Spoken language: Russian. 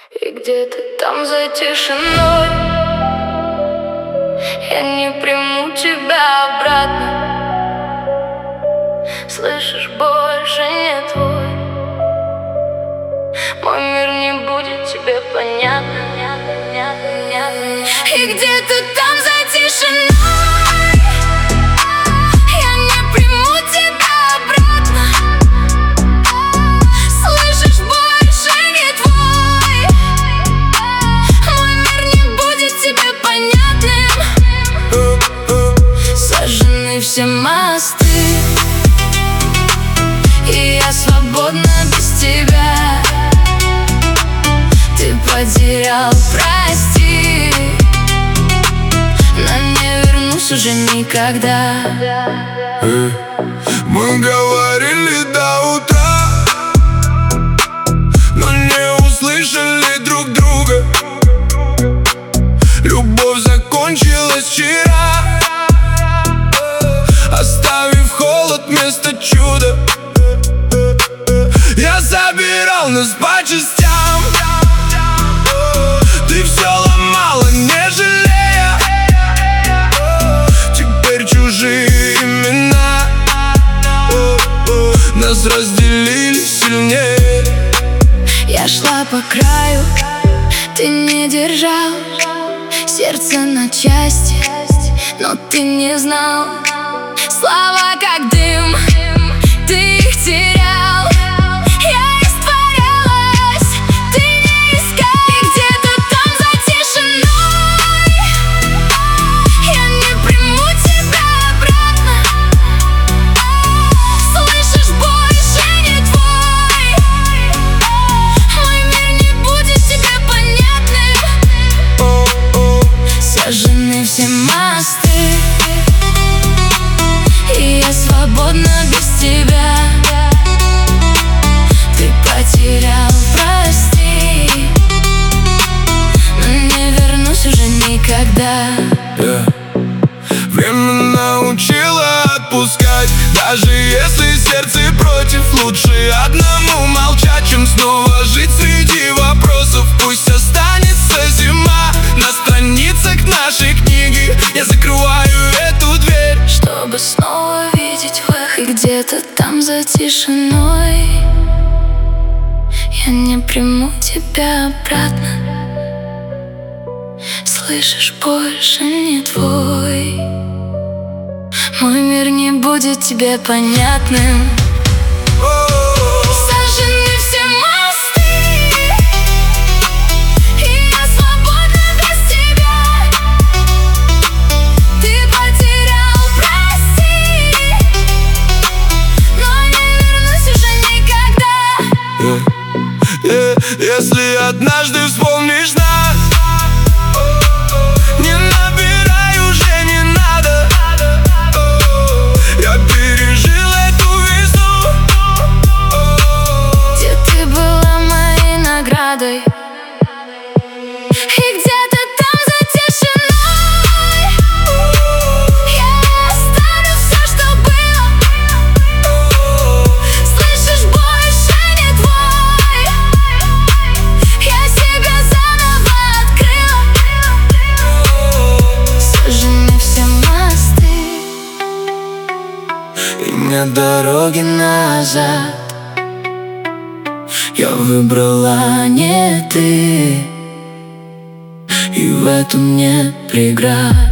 И где-то там за тишиной я не приму тебя обратно. Слышишь, больше не твой. Мой мир не будет тебе понятно. И где-то там за тишиной я не приму тебя обратно. Слышишь, больше не твой. Мой мир не будет тебе понятным. Сожжены все мосты, и я свободна без тебя. Ты потерял, прости, но не вернусь уже никогда. Мы говорили до утра, но не услышали друг друга. Любовь закончилась вчера, оставив холод вместо чуда. Я собирал нас по частям, ты все ломала, не жалея. Теперь чужие имена нас разделили сильнее. Я шла по краю, ты не держал сердце на части, но ты не знал. Слова как дым, ты их терял. Я испарялась, ты не искал. И где-то там за тишиной я не приму тебя обратно. Слышишь, больше не твой. Мой мир не будет тебе понятным. Сожжены все мосты, и я свободна без тебя. Ты потерял, прости, но не вернусь уже никогда. Время научило отпускать, даже если сердце против. Лучше одному молчать, чем снова жить среди вопросов. Пусть останется зима на страницах нашей книги. Я закрываю эту дверь, чтобы снова видеть выход. И где-то там за тишиной я не приму тебя обратно. Слышишь, больше не твой. Мой мир не будет тебе понятным. Сожжены все мосты, и я свободна без тебя. Ты потерял, прости, но не вернусь уже никогда. Если однажды вспомнишь нас, не набирай, уже не надо. Я пережил эту весну, где ты была моей наградой. И где-то там за тишиной я оставлю все, что было. Слышишь, больше не твой. Я себя заново открыла. Сожжены все мосты, и нет дороги назад. я выбрала не ты, и в этом нет преград.